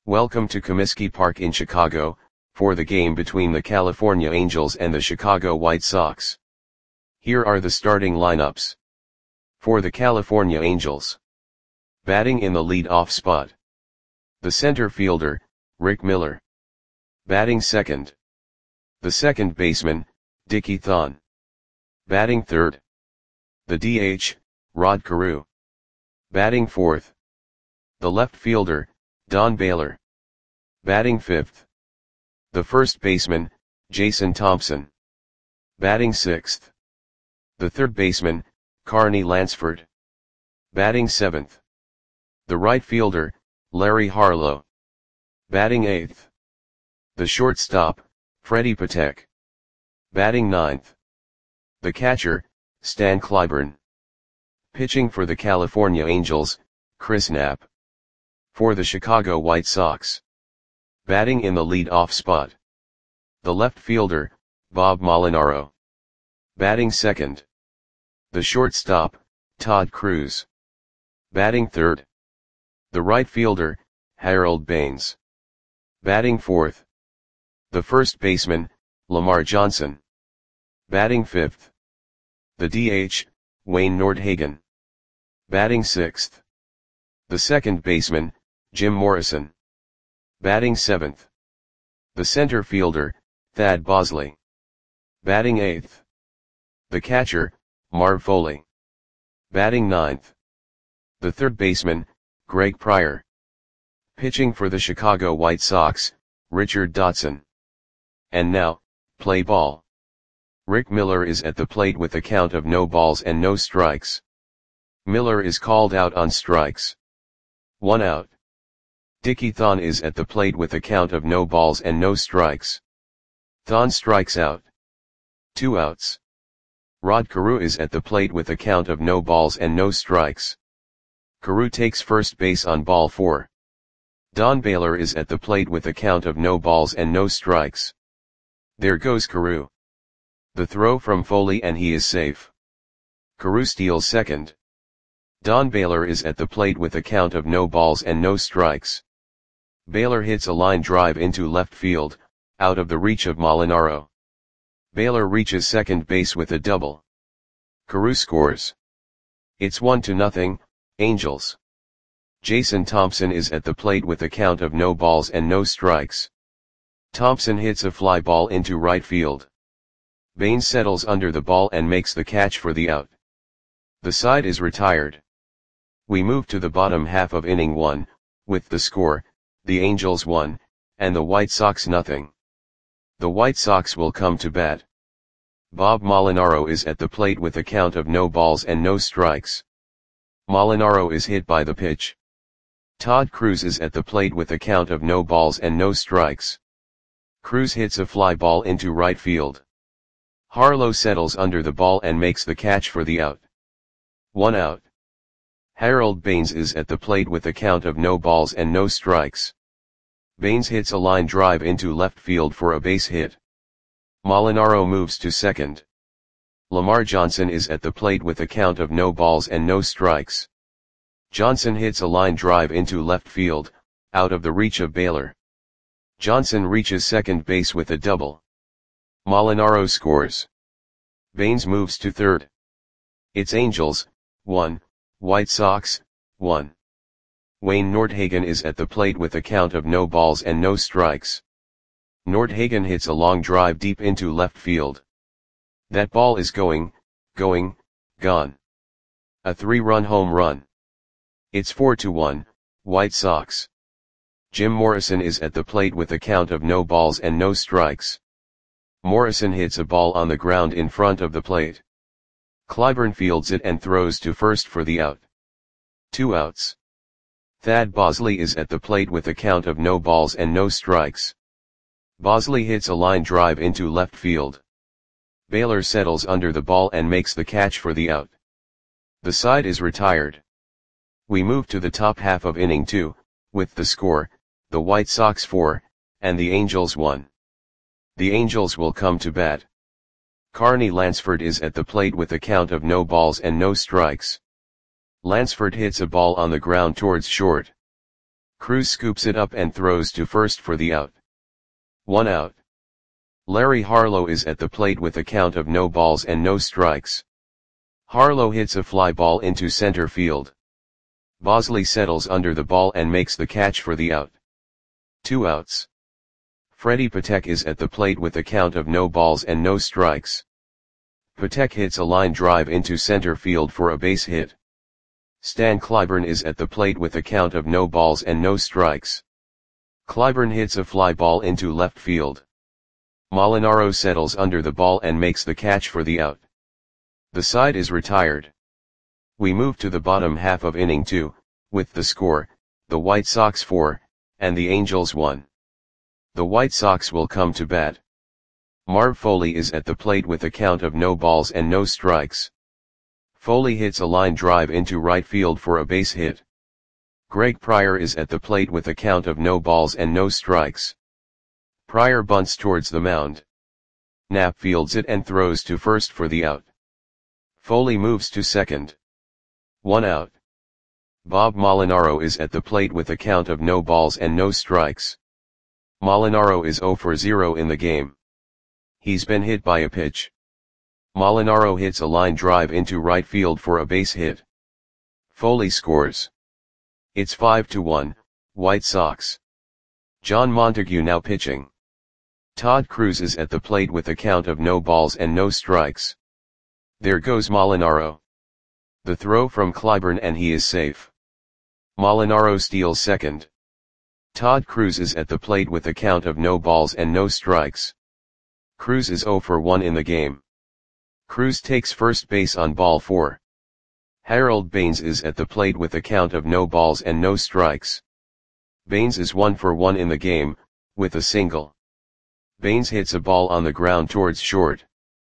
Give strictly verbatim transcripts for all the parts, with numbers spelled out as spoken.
Welcome to Comiskey Park in Chicago, for the game between the California Angels and the Chicago White Sox. Here are the starting lineups. For the California Angels. Batting in the lead-off spot. The center fielder, Rick Miller. Batting second. The second baseman, Dickie Thon. Batting third. The D H, Rod Carew. Batting fourth. The left fielder, Don Baylor. Batting fifth. The first baseman, Jason Thompson. Batting sixth. The third baseman, Carney Lansford. Batting seventh. The right fielder, Larry Harlow. Batting eighth. The shortstop, Freddie Patek. Batting ninth. The catcher, Stan Clyburn. Pitching for the California Angels, Chris Knapp. For the Chicago White Sox. Batting in the lead-off spot. The left fielder, Bob Molinaro. Batting second. The shortstop, Todd Cruz. Batting third. The right fielder, Harold Baines. Batting fourth. The first baseman, Lamar Johnson. Batting fifth. The D H, Wayne Nordhagen. Batting sixth. The second baseman, Jim Morrison. Batting seventh. The center fielder, Thad Bosley. Batting eighth. The catcher, Marv Foley. Batting ninth. The third baseman, Greg Pryor. Pitching for the Chicago White Sox, Richard Dotson. And now, play ball. Rick Miller is at the plate with a count of no balls and no strikes. Miller is called out on strikes. One out. Dickie Thon is at the plate with a count of no balls and no strikes. Thon strikes out. Two outs. Rod Carew is at the plate with a count of no balls and no strikes. Carew takes first base on ball four. Don Baylor is at the plate with a count of no balls and no strikes. There goes Carew. The throw from Foley and he is safe. Carew steals second. Don Baylor is at the plate with a count of no balls and no strikes. Baylor hits a line drive into left field, out of the reach of Molinaro. Baylor reaches second base with a double. Carew scores. It's one to nothing, Angels. Jason Thompson is at the plate with a count of no balls and no strikes. Thompson hits a fly ball into right field. Baines settles under the ball and makes the catch for the out. The side is retired. We move to the bottom half of inning one, with the score, the Angels one, and the White Sox nothing. The White Sox will come to bat. Bob Molinaro is at the plate with a count of no balls and no strikes. Molinaro is hit by the pitch. Todd Cruz is at the plate with a count of no balls and no strikes. Cruz hits a fly ball into right field. Harlow settles under the ball and makes the catch for the out. One out. Harold Baines is at the plate with a count of no balls and no strikes. Baines hits a line drive into left field for a base hit. Molinaro moves to second. Lamar Johnson is at the plate with a count of no balls and no strikes. Johnson hits a line drive into left field, out of the reach of Baylor. Johnson reaches second base with a double. Molinaro scores. Baines moves to third. It's Angels, one, White Sox, one. Wayne Nordhagen is at the plate with a count of no balls and no strikes. Nordhagen hits a long drive deep into left field. That ball is going, going, gone. A three-run home run. It's four to one, White Sox. Jim Morrison is at the plate with a count of no balls and no strikes. Morrison hits a ball on the ground in front of the plate. Clyburn fields it and throws to first for the out. Two outs. Thad Bosley is at the plate with a count of no balls and no strikes. Bosley hits a line drive into left field. Baylor settles under the ball and makes the catch for the out. The side is retired. We move to the top half of inning two, with the score, the White Sox four, and the Angels one. The Angels will come to bat. Carney Lansford is at the plate with a count of no balls and no strikes. Lansford hits a ball on the ground towards short. Cruz scoops it up and throws to first for the out. One out. Larry Harlow is at the plate with a count of no balls and no strikes. Harlow hits a fly ball into center field. Bosley settles under the ball and makes the catch for the out. Two outs. Freddie Patek is at the plate with a count of no balls and no strikes. Patek hits a line drive into center field for a base hit. Stan Clyburn is at the plate with a count of no balls and no strikes. Clyburn hits a fly ball into left field. Molinaro settles under the ball and makes the catch for the out. The side is retired. We move to the bottom half of inning two, with the score, the White Sox four, and the Angels one. The White Sox will come to bat. Marv Foley is at the plate with a count of no balls and no strikes. Foley hits a line drive into right field for a base hit. Greg Pryor is at the plate with a count of no balls and no strikes. Pryor bunts towards the mound. Knapp fields it and throws to first for the out. Foley moves to second. One out. Bob Molinaro is at the plate with a count of no balls and no strikes. Molinaro is zero for zero in the game. He's been hit by a pitch. Molinaro hits a line drive into right field for a base hit. Foley scores. It's five to one, White Sox. John Montague now pitching. Todd Cruz is at the plate with a count of no balls and no strikes. There goes Molinaro. The throw from Clyburn and he is safe. Molinaro steals second. Todd Cruz is at the plate with a count of no balls and no strikes. Cruz is zero for one in the game. Cruz takes first base on ball four. Harold Baines is at the plate with a count of no balls and no strikes. Baines is one for one in the game, with a single. Baines hits a ball on the ground towards short.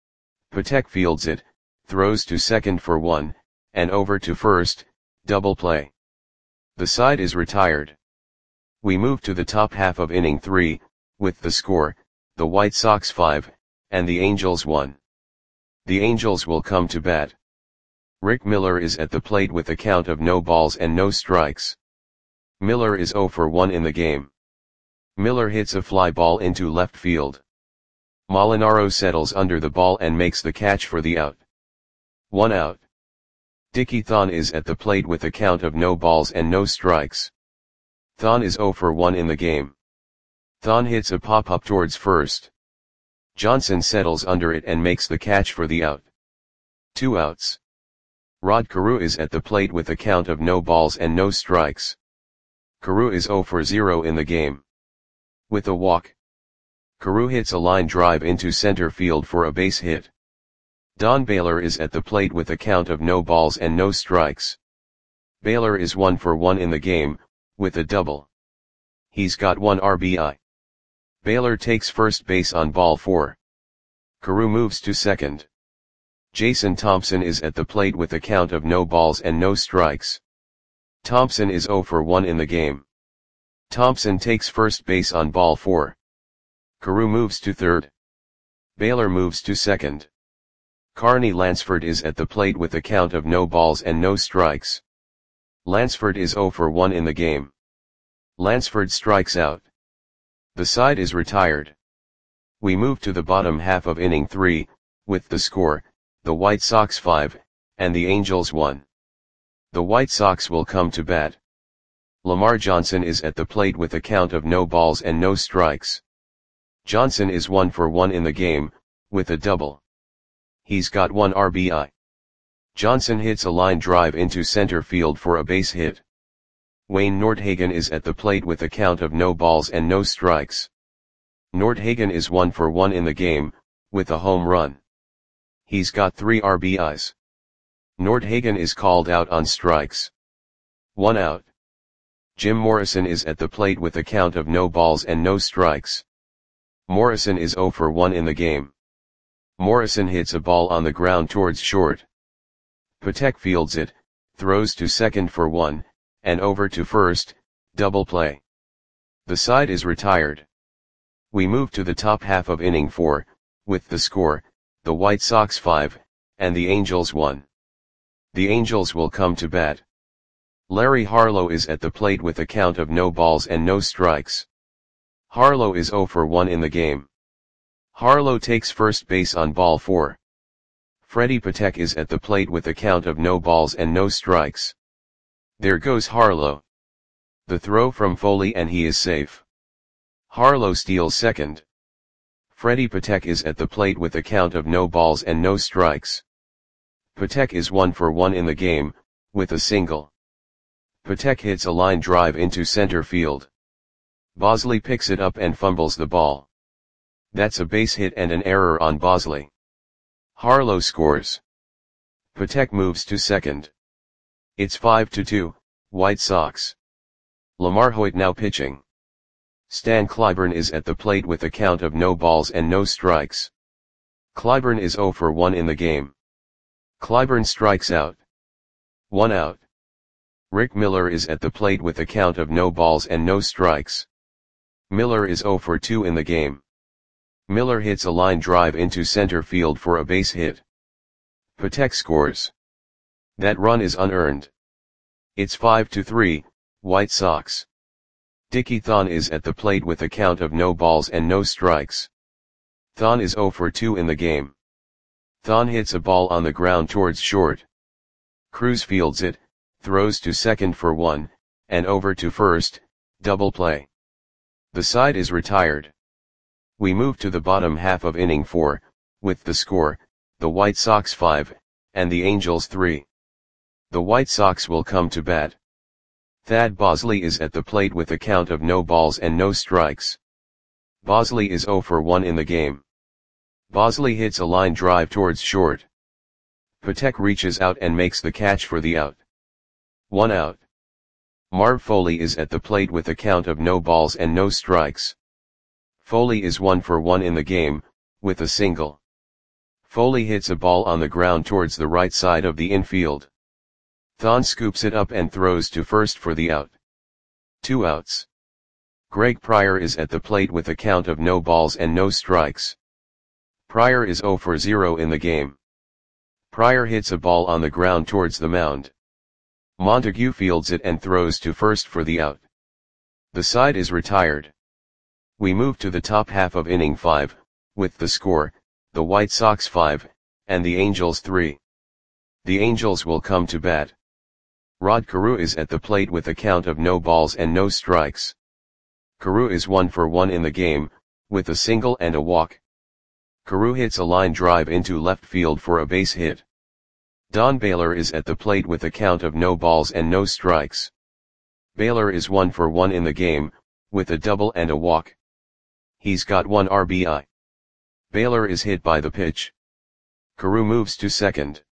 Patek fields it, throws to second for one, and over to first, double play. The side is retired. We move to the top half of inning three, with the score, the White Sox five, and the Angels one. The Angels will come to bat. Rick Miller is at the plate with a count of no balls and no strikes. Miller is zero for one in the game. Miller hits a fly ball into left field. Molinaro settles under the ball and makes the catch for the out. One out. Dickie Thon is at the plate with a count of no balls and no strikes. Thon is zero for one in the game. Thon hits a pop-up towards first. Johnson settles under it and makes the catch for the out. Two outs. Rod Carew is at the plate with a count of no balls and no strikes. Carew is zero for zero in the game. With a walk. Carew hits a line drive into center field for a base hit. Don Baylor is at the plate with a count of no balls and no strikes. Baylor is one for one in the game, with a double. He's got one R B I. Baylor takes first base on ball four. Carew moves to second. Jason Thompson is at the plate with a count of no balls and no strikes. Thompson is zero for one in the game. Thompson takes first base on ball four. Carew moves to third. Baylor moves to second. Carney Lansford is at the plate with a count of no balls and no strikes. Lansford is zero for one in the game. Lansford strikes out. The side is retired. We move to the bottom half of inning three, with the score, the White Sox five, and the Angels one. The White Sox will come to bat. Lamar Johnson is at the plate with a count of no balls and no strikes. Johnson is one for one in the game, with a double. He's got one R B I. Johnson hits a line drive into center field for a base hit. Wayne Nordhagen is at the plate with a count of no balls and no strikes. Nordhagen is one for one in the game, with a home run. He's got three R B Is. Nordhagen is called out on strikes. One out. Jim Morrison is at the plate with a count of no balls and no strikes. Morrison is zero for one in the game. Morrison hits a ball on the ground towards short. Patek fields it, throws to second for one, and over to first, double play. The side is retired. We move to the top half of inning four, with the score, the White Sox five, and the Angels one. The Angels will come to bat. Larry Harlow is at the plate with a count of no balls and no strikes. Harlow is zero for one in the game. Harlow takes first base on ball four. Freddie Patek is at the plate with a count of no balls and no strikes. There goes Harlow. The throw from Foley and he is safe. Harlow steals second. Freddie Patek is at the plate with a count of no balls and no strikes. Patek is one for one in the game, with a single. Patek hits a line drive into center field. Bosley picks it up and fumbles the ball. That's a base hit and an error on Bosley. Harlow scores. Patek moves to second. It's five to two, White Sox. Lamar Hoyt now pitching. Stan Clyburn is at the plate with a count of no balls and no strikes. Clyburn is zero for one in the game. Clyburn strikes out. One out. Rick Miller is at the plate with a count of no balls and no strikes. Miller is zero for two in the game. Miller hits a line drive into center field for a base hit. Patek scores. That run is unearned. It's five to three, White Sox. Dickie Thon is at the plate with a count of no balls and no strikes. Thon is zero for two in the game. Thon hits a ball on the ground towards short. Cruz fields it, throws to second for one, and over to first, double play. The side is retired. We move to the bottom half of inning four, with the score, the White Sox five, and the Angels three. The White Sox will come to bat. Thad Bosley is at the plate with a count of no balls and no strikes. Bosley is zero for one in the game. Bosley hits a line drive towards short. Patek reaches out and makes the catch for the out. One out. Marv Foley is at the plate with a count of no balls and no strikes. Foley is one for one in the game, with a single. Foley hits a ball on the ground towards the right side of the infield. Thon scoops it up and throws to first for the out. Two outs. Greg Pryor is at the plate with a count of no balls and no strikes. Pryor is zero for zero in the game. Pryor hits a ball on the ground towards the mound. Montague fields it and throws to first for the out. The side is retired. We move to the top half of inning five, with the score, the White Sox five, and the Angels three. The Angels will come to bat. Rod Carew is at the plate with a count of no balls and no strikes. Carew is one for one in the game, with a single and a walk. Carew hits a line drive into left field for a base hit. Don Baylor is at the plate with a count of no balls and no strikes. Baylor is one for one in the game, with a double and a walk. He's got one R B I. Baylor is hit by the pitch. Carew moves to second.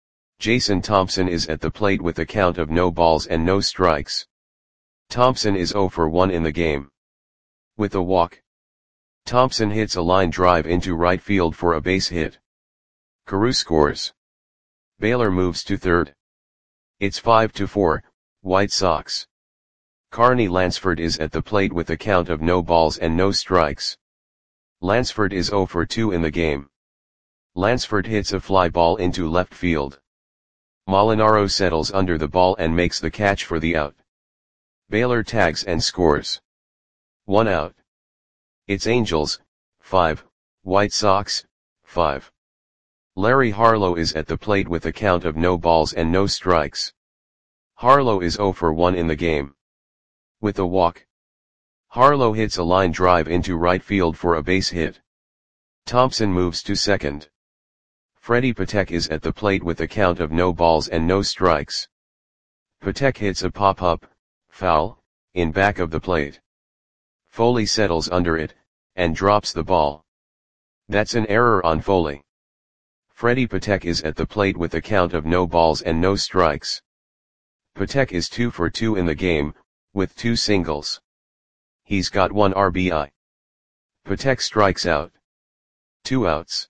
Jason Thompson is at the plate with a count of no balls and no strikes. Thompson is zero for one in the game. With a walk. Thompson hits a line drive into right field for a base hit. Carew scores. Baylor moves to third. It's five to four, White Sox. Carney Lansford is at the plate with a count of no balls and no strikes. Lansford is zero for two in the game. Lansford hits a fly ball into left field. Molinaro settles under the ball and makes the catch for the out. Baylor tags and scores. One out. It's Angels, five, White Sox, five. Larry Harlow is at the plate with a count of no balls and no strikes. Harlow is zero for one in the game. With a walk. Harlow hits a line drive into right field for a base hit. Thompson moves to second. Freddie Patek is at the plate with a count of no balls and no strikes. Patek hits a pop-up, foul, in back of the plate. Foley settles under it, and drops the ball. That's an error on Foley. Freddie Patek is at the plate with a count of no balls and no strikes. Patek is two for two in the game, with two singles. He's got one R B I. Patek strikes out. Two outs.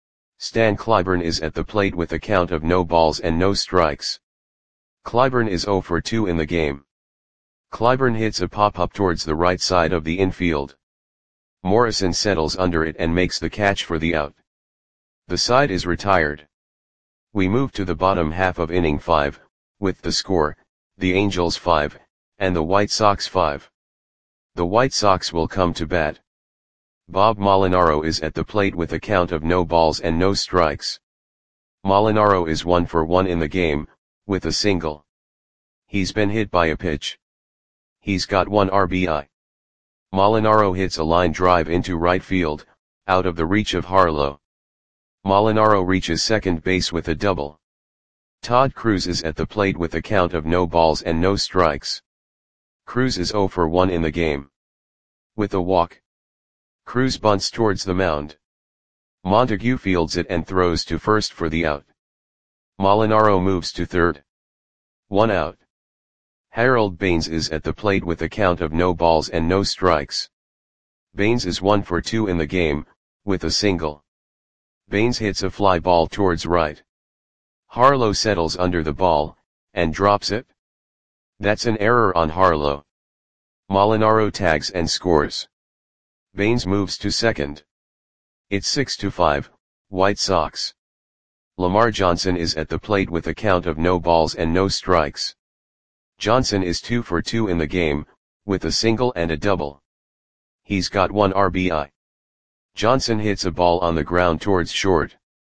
Stan Clyburn is at the plate with a count of no balls and no strikes. Clyburn is zero for two in the game. Clyburn hits a pop-up towards the right side of the infield. Morrison settles under it and makes the catch for the out. The side is retired. We move to the bottom half of inning five, with the score, the Angels five, and the White Sox five. The White Sox will come to bat. Bob Molinaro is at the plate with a count of no balls and no strikes. Molinaro is one for one in the game, with a single. He's been hit by a pitch. He's got one R B I. Molinaro hits a line drive into right field, out of the reach of Harlow. Molinaro reaches second base with a double. Todd Cruz is at the plate with a count of no balls and no strikes. Cruz is zero for one in the game. With a walk. Cruz bunts towards the mound. Montague fields it and throws to first for the out. Molinaro moves to third. One out. Harold Baines is at the plate with a count of no balls and no strikes. Baines is one for two in the game, with a single. Baines hits a fly ball towards right. Harlow settles under the ball, and drops it. That's an error on Harlow. Molinaro tags and scores. Baines moves to second. It's six to five, White Sox. Lamar Johnson is at the plate with a count of no balls and no strikes. Johnson is two for two in the game, with a single and a double. He's got one R B I. Johnson hits a ball on the ground towards short.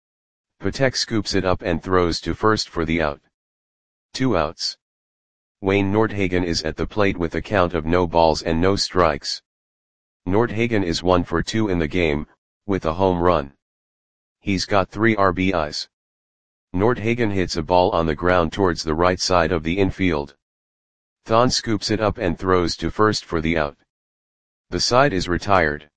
Patek scoops it up and throws to first for the out. Two outs. Wayne Nordhagen is at the plate with a count of no balls and no strikes. Nordhagen is one for two in the game, with a home run. He's got three R B Is. Nordhagen hits a ball on the ground towards the right side of the infield. Thon scoops it up and throws to first for the out. The side is retired.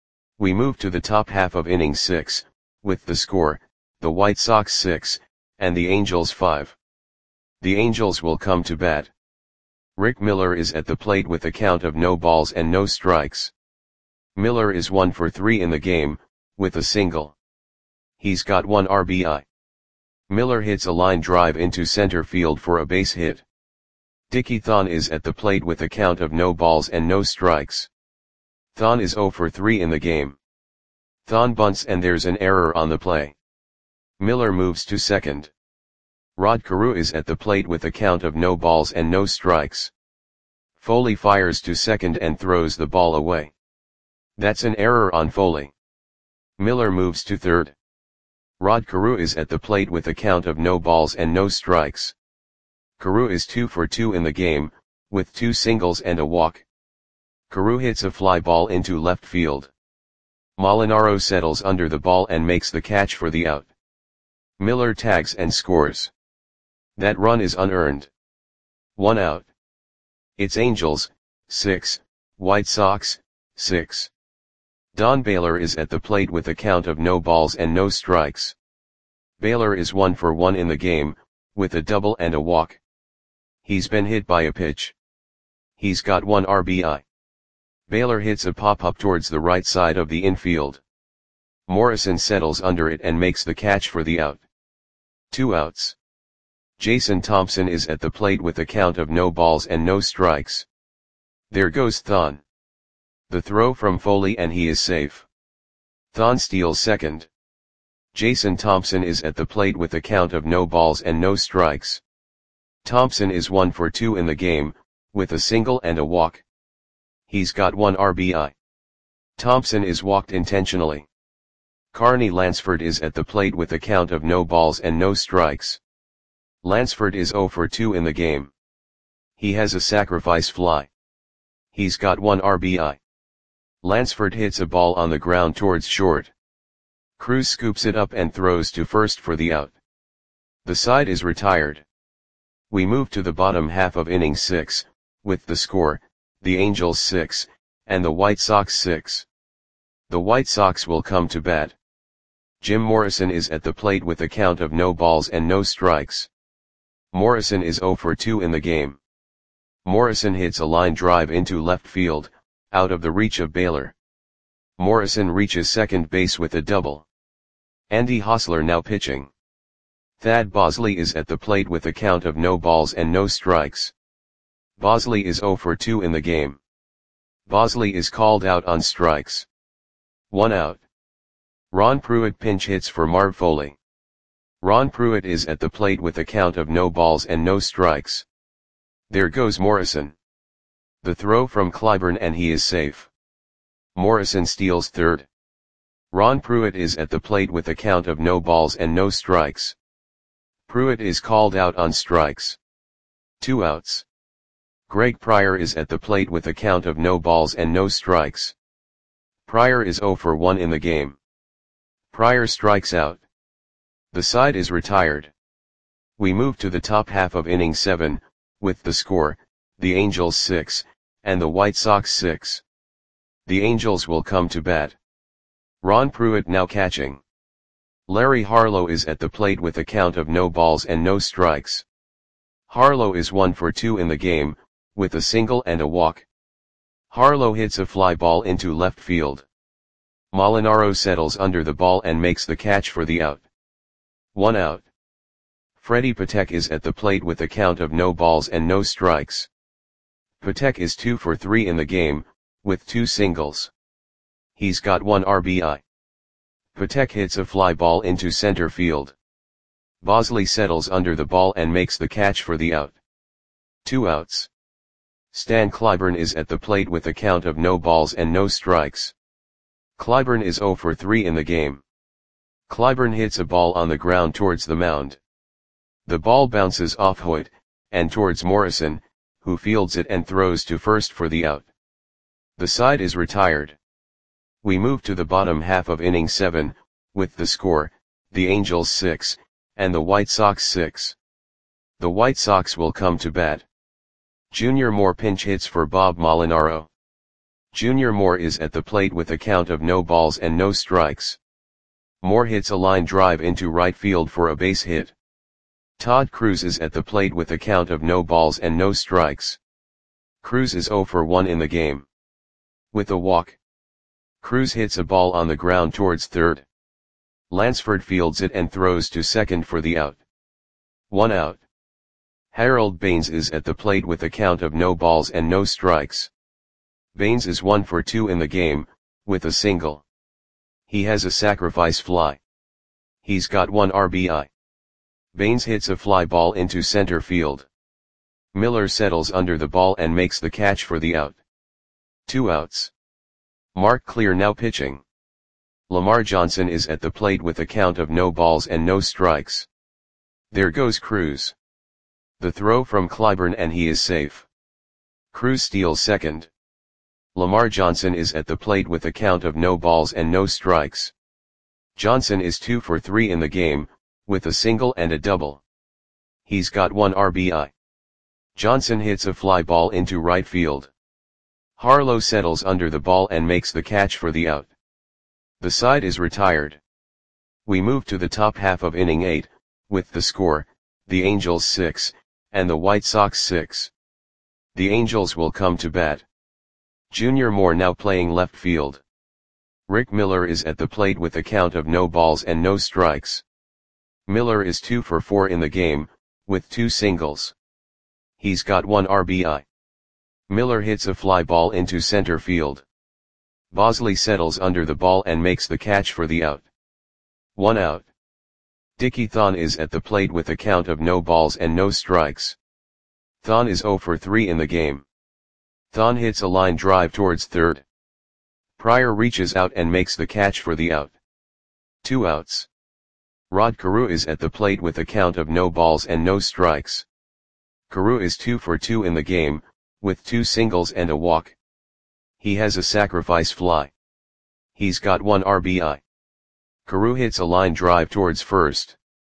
We move to the top half of inning six, with the score, the White Sox six, and the Angels five. The Angels will come to bat. Rick Miller is at the plate with a count of no balls and no strikes. Miller is one for three in the game, with a single. He's got one R B I. Miller hits a line drive into center field for a base hit. Dickie Thon is at the plate with a count of no balls and no strikes. Thon is zero for three in the game. Thon bunts and there's an error on the play. Miller moves to second. Rod Carew is at the plate with a count of no balls and no strikes. Foley fires to second and throws the ball away. That's an error on Foley. Miller moves to third. Rod Carew is at the plate with a count of no balls and no strikes. Carew is two for two in the game, with two singles and a walk. Carew hits a fly ball into left field. Molinaro settles under the ball and makes the catch for the out. Miller tags and scores. That run is unearned. One out. It's Angels, six, White Sox, six. Don Baylor is at the plate with a count of no balls and no strikes. Baylor is one for one in the game, with a double and a walk. He's been hit by a pitch. He's got one R B I. Baylor hits a pop-up towards the right side of the infield. Morrison settles under it and makes the catch for the out. Two outs. Jason Thompson is at the plate with a count of no balls and no strikes. There goes Thon. The throw from Foley and he is safe. Thon steals second. Jason Thompson is at the plate with a count of no balls and no strikes. Thompson is one for two in the game, with a single and a walk. He's got one R B I. Thompson is walked intentionally. Carney Lansford is at the plate with a count of no balls and no strikes. Lansford is zero for two in the game. He has a sacrifice fly. He's got one R B I. Lansford hits a ball on the ground towards short. Cruz scoops it up and throws to first for the out. The side is retired. We move to the bottom half of inning six, with the score, the Angels six, and the White Sox six. The White Sox will come to bat. Jim Morrison is at the plate with a count of no balls and no strikes. Morrison is zero for two in the game. Morrison hits a line drive into left field, out of the reach of Baylor. Morrison reaches second base with a double. Andy Hosler now pitching. Thad Bosley is at the plate with a count of no balls and no strikes. Bosley is zero for two in the game. Bosley is called out on strikes. One out. Ron Pruitt pinch hits for Marv Foley. Ron Pruitt is at the plate with a count of no balls and no strikes. There goes Morrison. The throw from Clyburn and he is safe. Morrison steals third. Ron Pruitt is at the plate with a count of no balls and no strikes. Pruitt is called out on strikes. Two outs. Greg Pryor is at the plate with a count of no balls and no strikes. Pryor is oh for one in the game. Pryor strikes out. The side is retired. We move to the top half of inning seven, with the score, the Angels six, and the White Sox six. The Angels will come to bat. Ron Pruitt now catching. Larry Harlow is at the plate with a count of no balls and no strikes. Harlow is one for two in the game, with a single and a walk. Harlow hits a fly ball into left field. Molinaro settles under the ball and makes the catch for the out. One out. Freddie Patek is at the plate with a count of no balls and no strikes. Patek is two for three in the game, with two singles. He's got one R B I. Patek hits a fly ball into center field. Bosley settles under the ball and makes the catch for the out. Two outs. Stan Clyburn is at the plate with a count of no balls and no strikes. Clyburn is oh for three in the game. Clyburn hits a ball on the ground towards the mound. The ball bounces off Hoyt, and towards Morrison, who fields it and throws to first for the out. The side is retired. We move to the bottom half of inning seven, with the score, the Angels six, and the White Sox six. The White Sox will come to bat. Junior Moore pinch hits for Bob Molinaro. Junior Moore is at the plate with a count of no balls and no strikes. Moore hits a line drive into right field for a base hit. Todd Cruz is at the plate with a count of no balls and no strikes. Cruz is oh for one in the game. With a walk. Cruz hits a ball on the ground towards third. Lansford fields it and throws to second for the out. One out. Harold Baines is at the plate with a count of no balls and no strikes. Baines is one for two in the game, with a single. He has a sacrifice fly. He's got one R B I. Baines hits a fly ball into center field. Miller settles under the ball and makes the catch for the out. Two outs. Mark Clear now pitching. Lamar Johnson is at the plate with a count of no balls and no strikes. There goes Cruz. The throw from Clyburn and he is safe. Cruz steals second. Lamar Johnson is at the plate with a count of no balls and no strikes. Johnson is two for three in the game, with a single and a double. He's got one R B I. Johnson hits a fly ball into right field. Harlow settles under the ball and makes the catch for the out. The side is retired. We move to the top half of inning eight, with the score, the Angels six, and the White Sox six. The Angels will come to bat. Junior Moore now playing left field. Rick Miller is at the plate with a count of no balls and no strikes. Miller is two for four in the game, with two singles. He's got one R B I. Miller hits a fly ball into center field. Bosley settles under the ball and makes the catch for the out. One out. Dickie Thon is at the plate with a count of no balls and no strikes. Thon is oh for three in the game. Thon hits a line drive towards third. Pryor reaches out and makes the catch for the out. Two outs. Rod Carew is at the plate with a count of no balls and no strikes. Carew is two for two in the game, with two singles and a walk. He has a sacrifice fly. He's got one R B I. Carew hits a line drive towards first.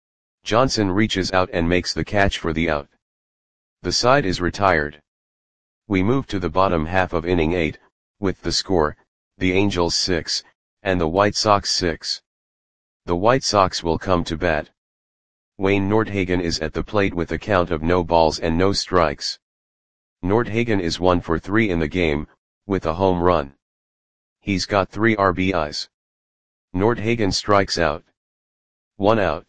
Johnson reaches out and makes the catch for the out. The side is retired. We move to the bottom half of inning eight, with the score, the Angels six, and the White Sox six. The White Sox will come to bat. Wayne Nordhagen is at the plate with a count of no balls and no strikes. Nordhagen is one for three in the game, with a home run. He's got three R B Is. Nordhagen strikes out. One out.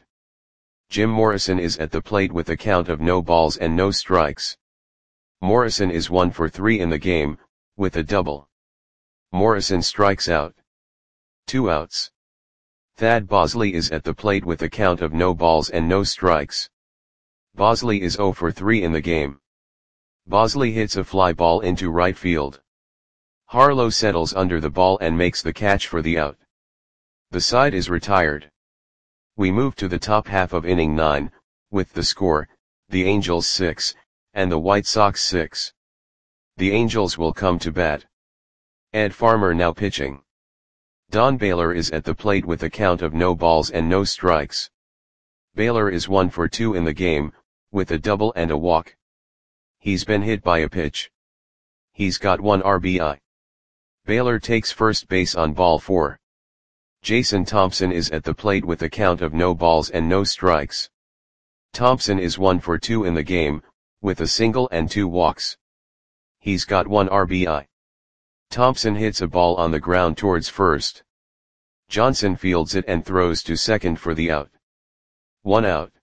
Jim Morrison is at the plate with a count of no balls and no strikes. Morrison is one for three in the game, with a double. Morrison strikes out. Two outs. Thad Bosley is at the plate with a count of no balls and no strikes. Bosley is oh for three in the game. Bosley hits a fly ball into right field. Harlow settles under the ball and makes the catch for the out. The side is retired. We move to the top half of inning nine, with the score, the Angels six, and the White Sox six. The Angels will come to bat. Ed Farmer now pitching. Don Baylor is at the plate with a count of no balls and no strikes. Baylor is one for two in the game, with a double and a walk. He's been hit by a pitch. He's got one R B I. Baylor takes first base on ball four. Jason Thompson is at the plate with a count of no balls and no strikes. Thompson is one for two in the game, with a single and two walks. He's got one R B I. Thompson hits a ball on the ground towards first. Johnson fields it and throws to second for the out. One out.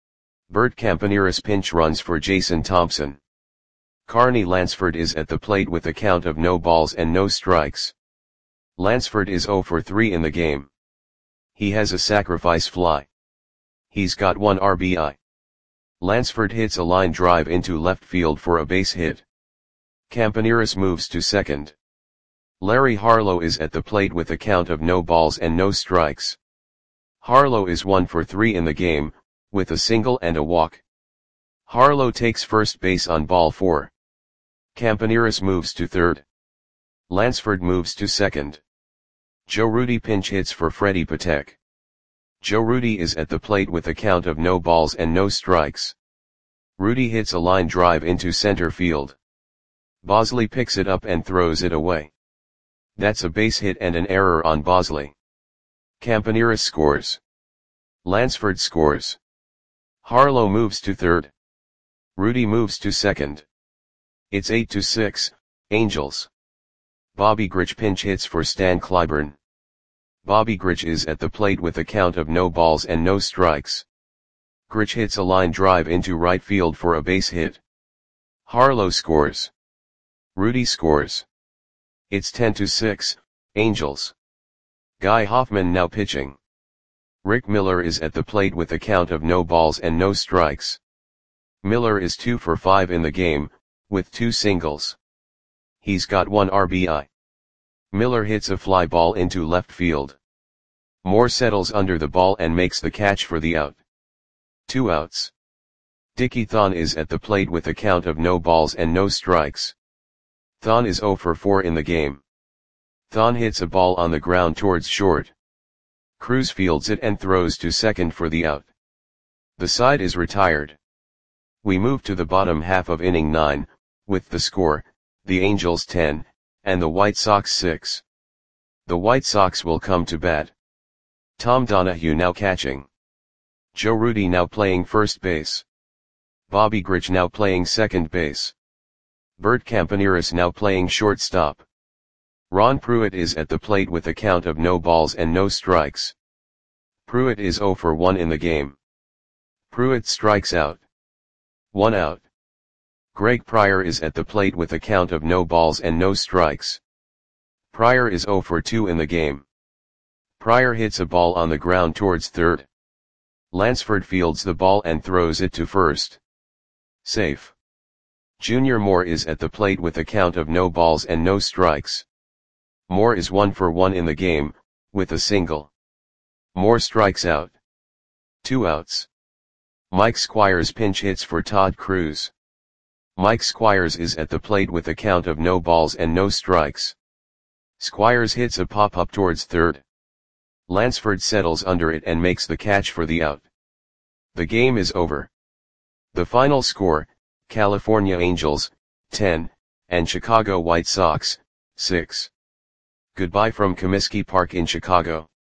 Bert Campaneris pinch runs for Jason Thompson. Carney Lansford is at the plate with a count of no balls and no strikes. Lansford is zero for three in the game. He has a sacrifice fly. He's got one R B I. Lansford hits a line drive into left field for a base hit. Campaneris moves to second. Larry Harlow is at the plate with a count of no balls and no strikes. Harlow is one for three in the game, with a single and a walk. Harlow takes first base on ball four. Campaneris moves to third. Lansford moves to second. Joe Rudi pinch hits for Freddie Patek. Joe Rudi is at the plate with a count of no balls and no strikes. Rudi hits a line drive into center field. Bosley picks it up and throws it away. That's a base hit and an error on Bosley. Campaneris scores. Lansford scores. Harlow moves to third. Rudi moves to second. It's eight to six, Angels. Bobby Grich pinch hits for Stan Clyburn. Bobby Grich is at the plate with a count of no balls and no strikes. Grich hits a line drive into right field for a base hit. Harlow scores. Rudi scores. It's ten to six, Angels. Guy Hoffman now pitching. Rick Miller is at the plate with a count of no balls and no strikes. Miller is two for five in the game, with two singles. He's got one R B I. Miller hits a fly ball into left field. Moore settles under the ball and makes the catch for the out. Two outs. Dickie Thon is at the plate with a count of no balls and no strikes. Thon is zero for four in the game. Thon hits a ball on the ground towards short. Cruz fields it and throws to second for the out. The side is retired. We move to the bottom half of inning nine, with the score, the Angels ten, and the White Sox six. The White Sox will come to bat. Tom Donahue now catching. Joe Rudi now playing first base. Bobby Grich now playing second base. Bert Campaneris now playing shortstop. Ron Pruitt is at the plate with a count of no balls and no strikes. Pruitt is zero for one in the game. Pruitt strikes out. One out. Greg Pryor is at the plate with a count of no balls and no strikes. Pryor is zero for two in the game. Pryor hits a ball on the ground towards third. Lansford fields the ball and throws it to first. Safe. Junior Moore is at the plate with a count of no balls and no strikes. Moore is one for one in the game, with a single. Moore strikes out. Two outs. Mike Squires pinch hits for Todd Cruz. Mike Squires is at the plate with a count of no balls and no strikes. Squires hits a pop-up towards third. Lansford settles under it and makes the catch for the out. The game is over. The final score, California Angels, ten, and Chicago White Sox, six. Goodbye from Comiskey Park in Chicago.